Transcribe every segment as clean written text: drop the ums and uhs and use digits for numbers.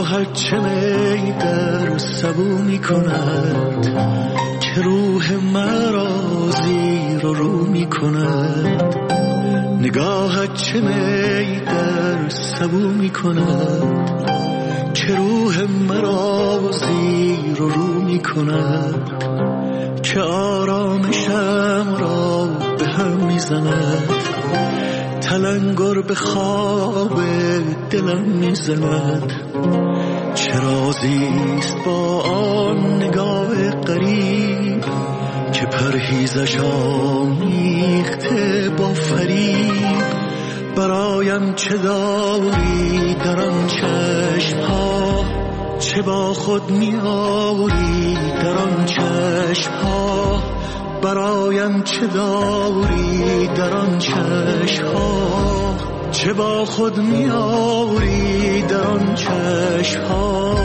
نگاهت چه می در سبو می کند، که روح مرا زیر و رو می کند. نگاهت چه می در سبو می کند، که روح مرا زیر و رو می کند. که آرامشم را به هم می زند، تلنگر به خواب دلم می زند. چه رازیست با آن نگاه غریب، که پرهیزش آمیخته با فریب. برایم چه داری در آن چشم‌ها، چه با خود می آوری در آن چشم‌ها. برایم چه داری در آن چشم‌ها، چه با خود می آوری در آن چشم‌ها.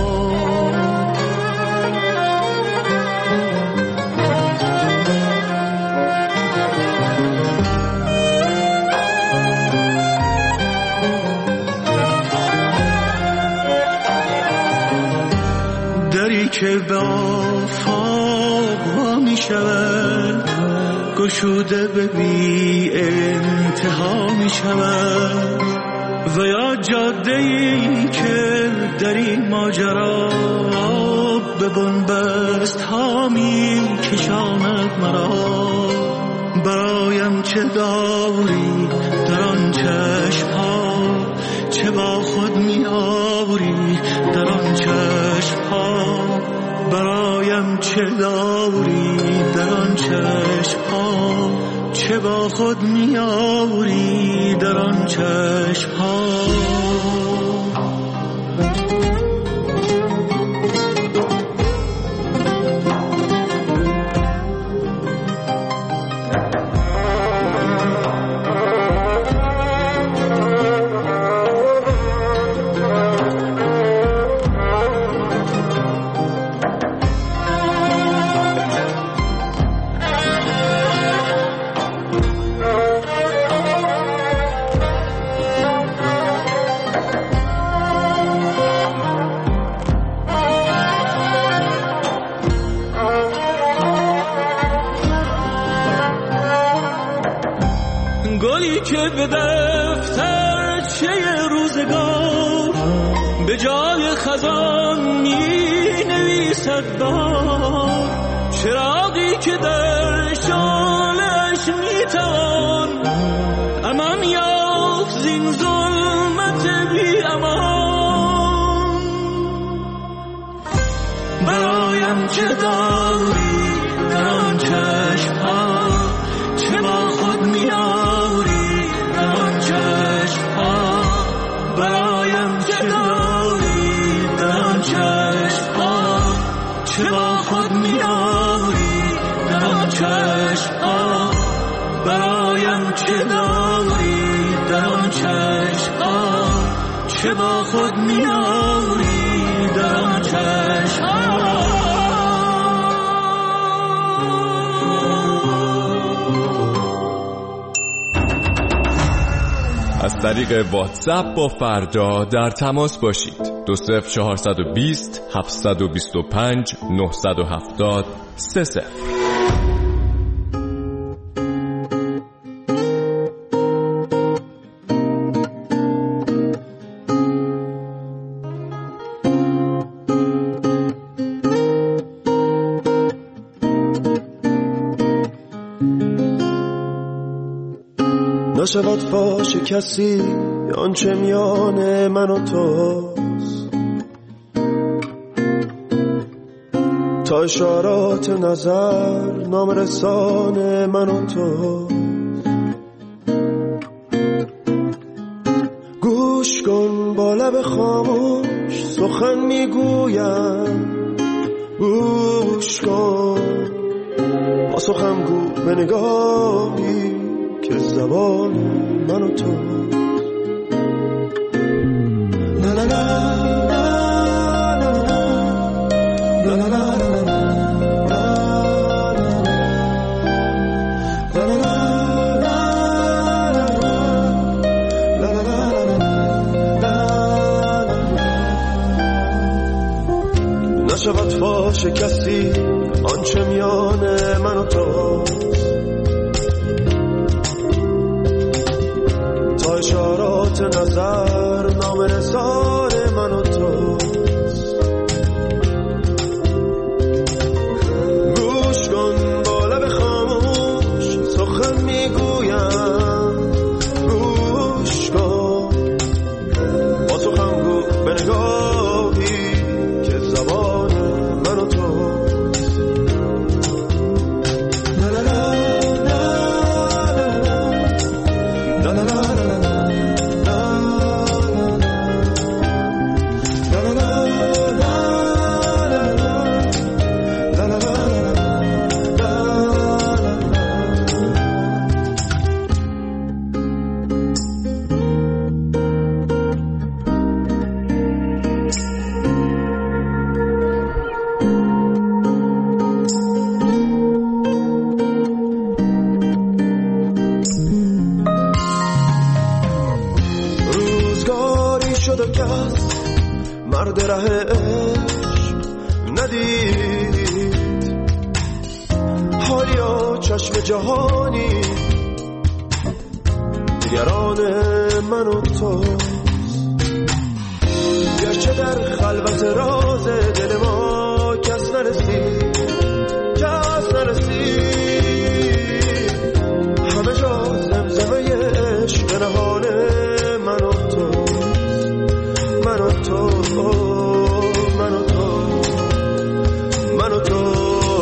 دری که به آفاق وا می شود، گشوده به بی انتها می شود. و یا جاده‌ای که در این ماجرا به بنبست ها می کشاند مرا. برایم چه داری در آن چشم ها، چه با خود می آوری در آن چشم ها. برایم چه داری در آن چشم ها، چه با خود می آوری در آن چشم ها. گلی که به دفترچه روزگار به جای خزان می نویسد بار. چراغی که در شعله‌اش می توان امان یافت زین ظلمت بی امان. برایم چه داری در آن چشم ها، چه با خود می آوری در آن چشم ها. برایم چه داری در آن چشم ها، چه با خود می آوری در آن چشم ها. برایم چه داری در آن چشم ها، چه با خود می آوری در آن چشم ها. از طریق واتساپ با فردا در تماس باشید. 20420 725 970 30. نشود فاش کسی آنچه میان من و توست، تا اشارات نظر نامرسان من و توست. گوش کن با لب خاموش سخن میگویم، گوش کن با سخن گو به نگاهی که زبان من و تو. لا لا لا لا لا لا لا میان من و تو، تا اشارات نظر نام نثار من و تو. گوش کن با لب خاموش سخن میگویم، گوش کن با سخن گو به نگاهی که زبان من و تو. شد و کس مرد ره عشق ندید، حالیا چشم جهانی دیگران من و تو. گرچه در خلوت راز دل ما کس نرسید، کس نرسید، همه جا زمزمه عشق نهان من و تو، من و تو، من و تو، من و تو.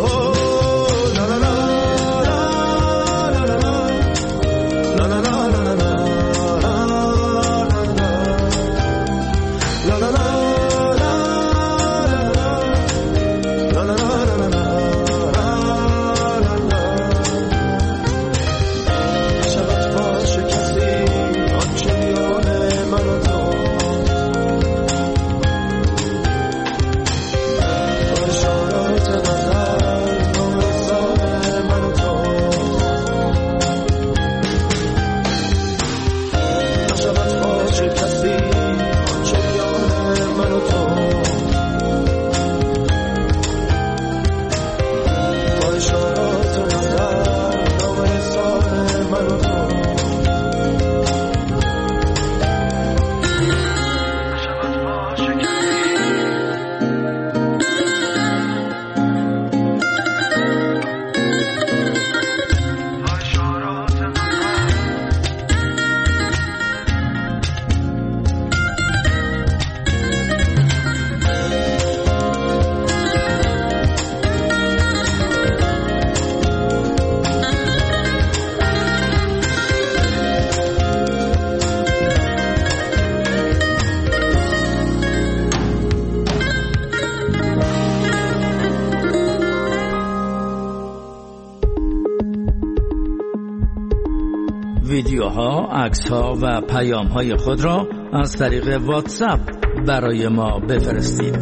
ویدیوها، عکس‌ها و پیام‌های خود را از طریق واتساپ برای ما بفرستید.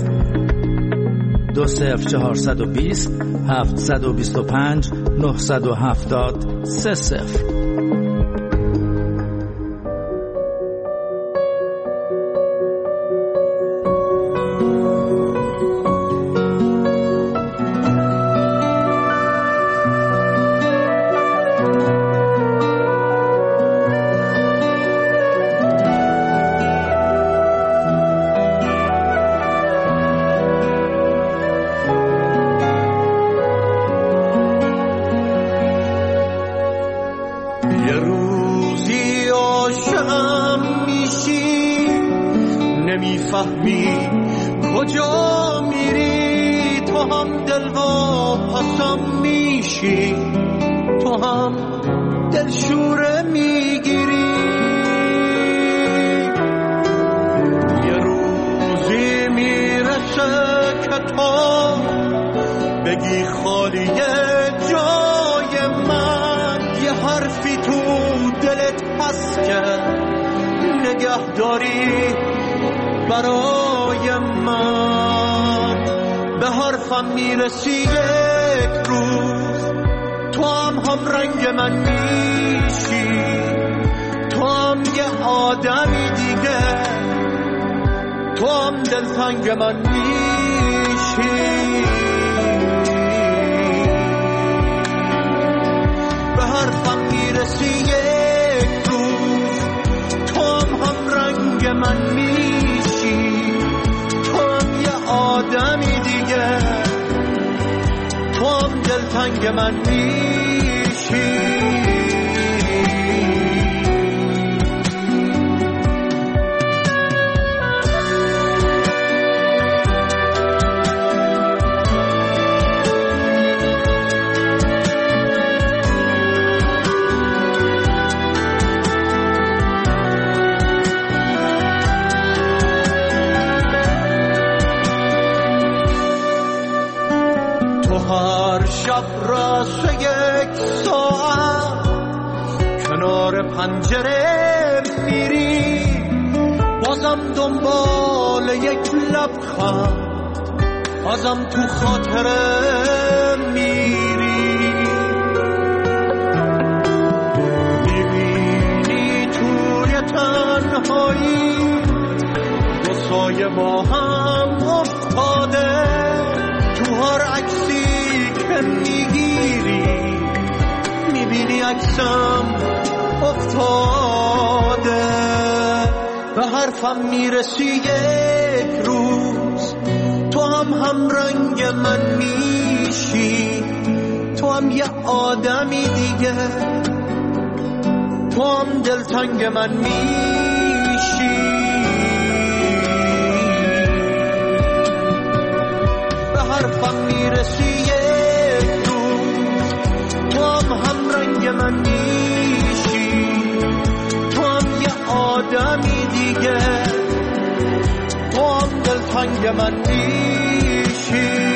20420 725 970 30. نمیفهمی کجا میری، تو هم دل و پسم میشی، تو هم دلشوره میگیری. یه روزی میرسه که تو بگی خالیه جای من، یه حرفی تو دلت هست که نگه داری برای من. به حرفم میرسی یک روز، تو هم رنگ من میشی، تو هم یه آدمی دیگه، تو هم دلتنگ من میشی. دلتنگ من میشی. راسته یک ساعت کنار پنجره میری، بازم دنبال یک لبخند، بازم تو خاطره میری. میبینی توی تنهایی دو سایه با هم افتاده، تو هر عکسی میگیری میبینی عکسم افتاده. به حرفم میرسی یک روز، تو هم رنگ من میشی، تو هم یه آدمی دیگه، تو هم دلتنگ من میشی. به حرفم میرسی من میشی، تو هم یه آدمی دیگه، تو هم دلتنگ من میشی.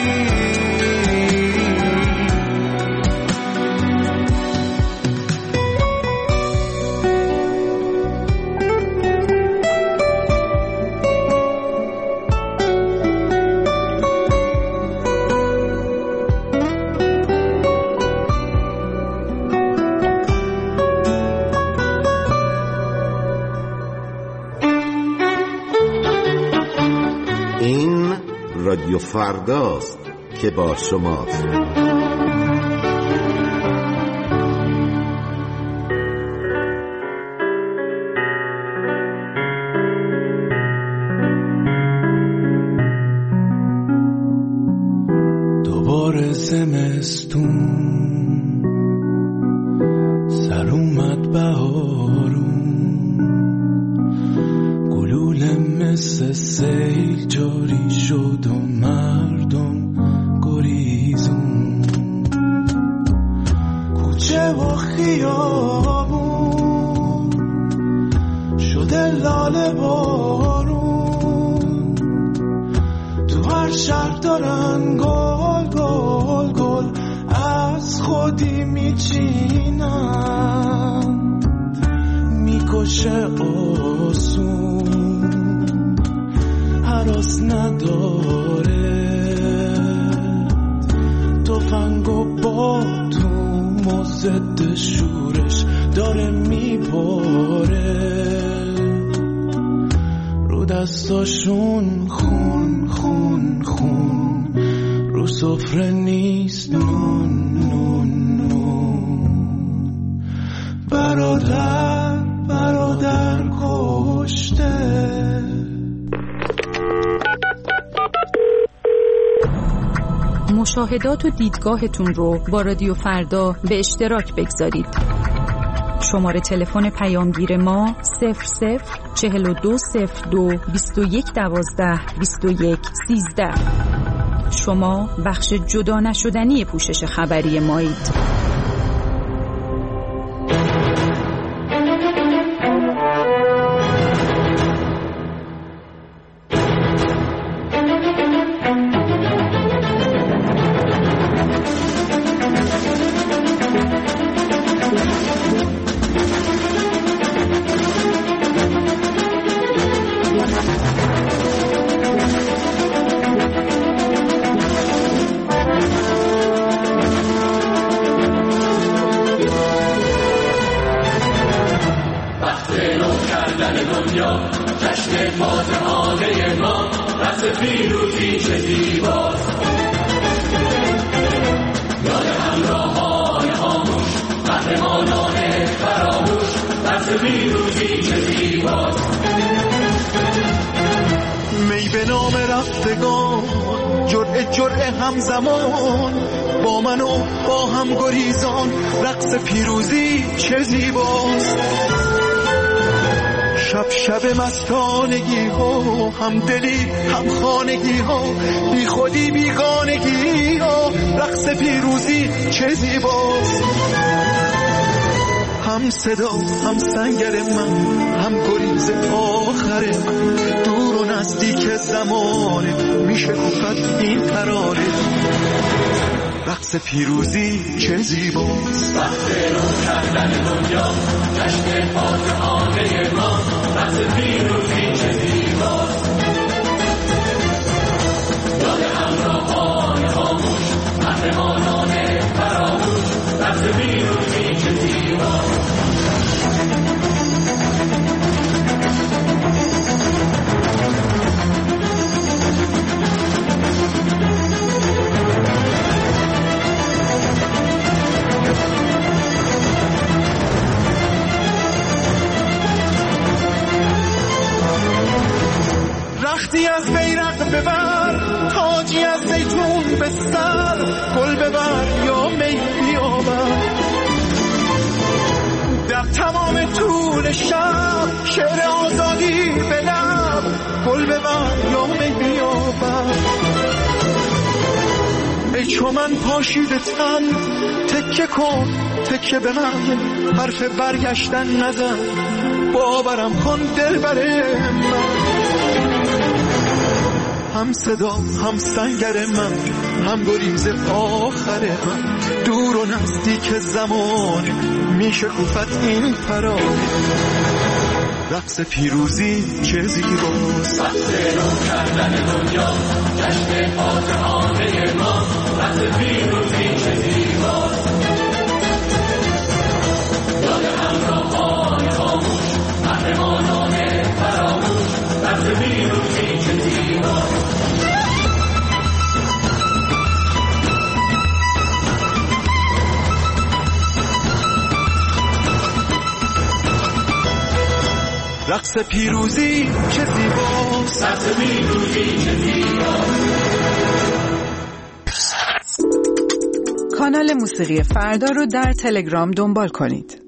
رادیو فرداست که با شماست. دوباره زمستون سر اومد بهارون، گلوله مثل سیل جاری شد و مردم گریزون. کوچه و خیابون شده لاله بارون، تو هر شهر دارن گل گل گل از خودی میچینن، میکشه آسون هراس نداره، تفنگ و باتون و ضد شورش داره میباره، رو دستاشون خون خون خون، رو سفره نیست نون نون نون. برادر برادر کشته. مشاهدات و دیدگاهتون رو با رادیو فردا به اشتراک بگذارید. شماره تلفن پیامگیر ما 00420221122113. شما بخش جدا نشدنی پوشش خبری مایید. جرعه همزمان با من و با هم گریزان. رقص پیروزی چه زیباست. شب شب مستانگی ها، هم دلی هم خانگی ها، بی خودی بیگانگی ها. رقص پیروزی چه زیباست. هم صدا هم سنگر من، هم گریز آخر من. دور و نزدیک زمانه میشه گفت این ترانه. رقص پیروزی چه زیباست. وقت رو کردن دنیا جشن فاتحانه ما. رقص پیروزی چه زیباست. یاد همراهان خاموش، قهرمانان فراموش. رقص پیروزی چه زیباست. رختی از بیرق ببر، تاجی از زیتون به سر. گل ببر یا می بیاور. در تمام طول شب شعر آزادی به لب. گل ببر یا می بیاور. ای چو من پاشیده تن، تکه کن تکه به من. حرف برگشتن نزن، باورم کن دلبر من. هم صدا هم سنگر من، هم گریز آخر من. دور و نزدیک زمان میشه گفت این ترانه. رقص پیروزی چه زیباست. وقت رو کردن دنیا جشن فاتحانه ما. رقص پیروزی چه زیباست. یاد همراهان خاموش، قهرمانان فراموش. رقص پیروزی چه زیباست. رقص پیروزی چه زیباست. رقص پیروزی چه زیباست. کانال موسیقی فردا رو در تلگرام دنبال کنید.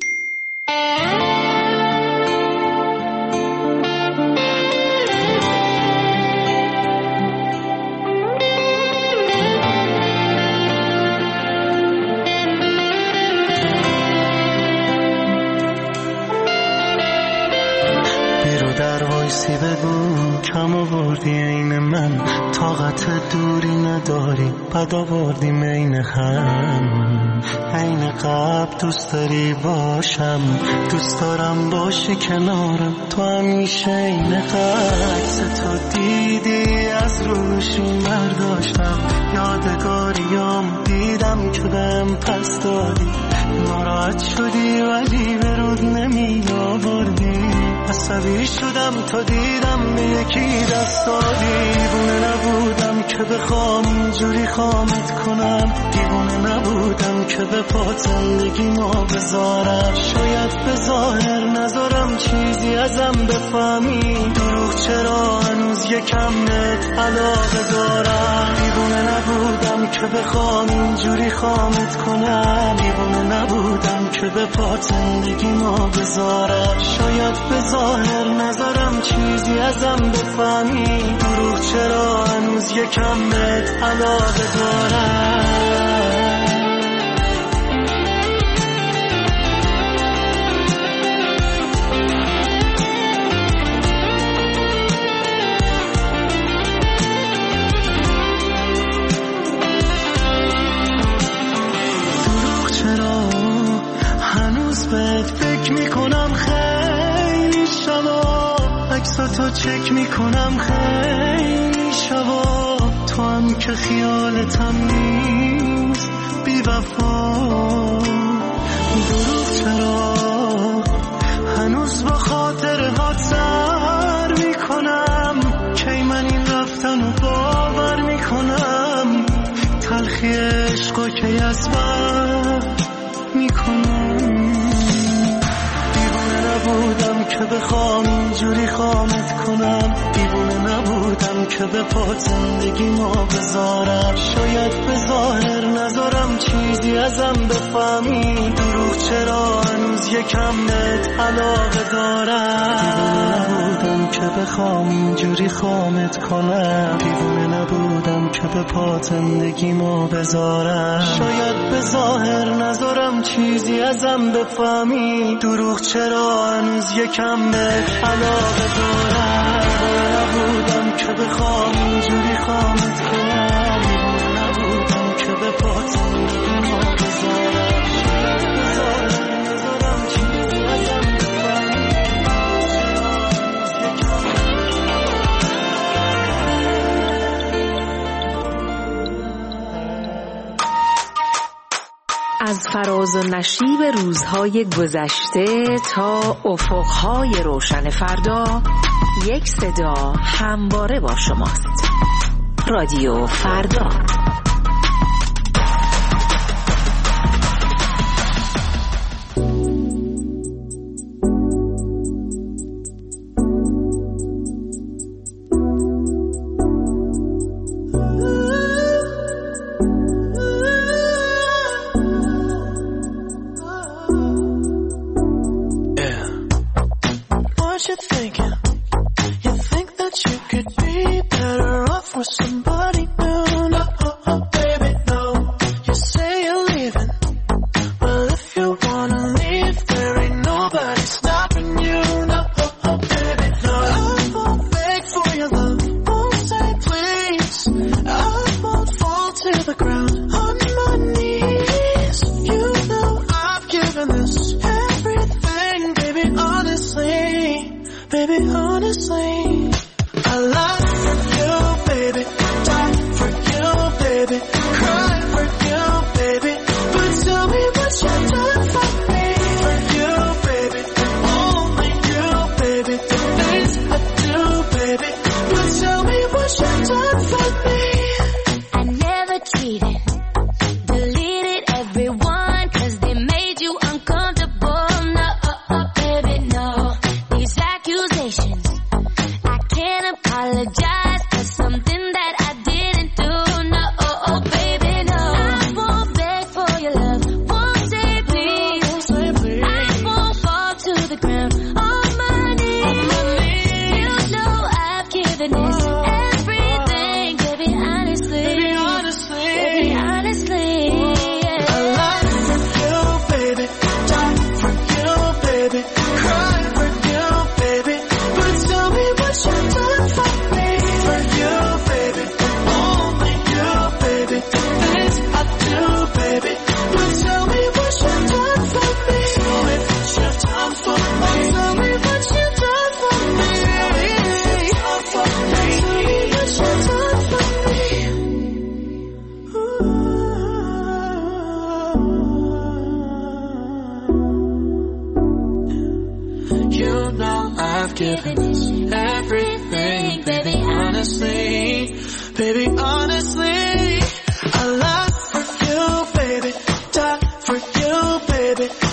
وایسی بگو کم آوردی این من. طاقت دوری نداری، بد آوردی مین هم. عین قبل دوست داری باشم، دوست دارم باشی کنارم. تو همیشه این عکس تو دیدی از روشون برداشتم. یادگاریام دیدم که بهم پس دادی. ناراحت شدی ولی به رود نمی آوردی. عصبی شدم تا دیدم به یکی دست دادی. دیوونه نبودم که بخوام اینجوری خامت کنم. دیوونه نبودم که به پات زندگی ما بذارم. شاید به ظاهر نذارم چیزی ازم بفهمی. دروغ چرا هنوز یکم بهت علاقه دارم. دیوونه نبودم که بخوام اینجوری خامت کنم. دیوونه نبودم که به پات زندگی ما بذارم. شاید به ظاهر نذارم چیزی ازم بفهمی. دروغ چرا هنوز یکم بهت علاقه دارم. دروغ چرا هنوز بهت فکر میکنم. خیلی شبا عکساتو چک میکنم. خیلی شبا تو هم که خیالتم نیست بی وفا. دروغ چرا هنوز با خاطرهات سر میکنم. کی من این رفتن رو باور میکنم. تلخی عشقا کی از بر میکنم. دیوونه نبودم که بخوام اینجوری خامت کنم. دیوونه نبودم نبودم که به پا زندگی ما بذارم. شاید به ظاهر نذارم چیزی ازم بفهمی، دروغ چرا هنوز یکم بهت علاقه دارم. دیوونه نبودم که بخوام اینجوری خامت کنم، دیوونه نبودم که به پا زندگی ما بذارم. شاید به ظاهر نذارم چیزی ازم بفهمی، دروغ چرا هنوز یکم بهت علاقه دارم. نبودم که بخوام اینجوری خامت کنم، نبودم که به پا زندگی ما بذارم. نذارم چیزی ازم بفهمی. از فراز و نشیب روزهای گذشته تا افقهای روشن فردا، یک صدا همواره با شماست. رادیو فردا. Baby, honestly, I lied for you, baby, died for you, baby.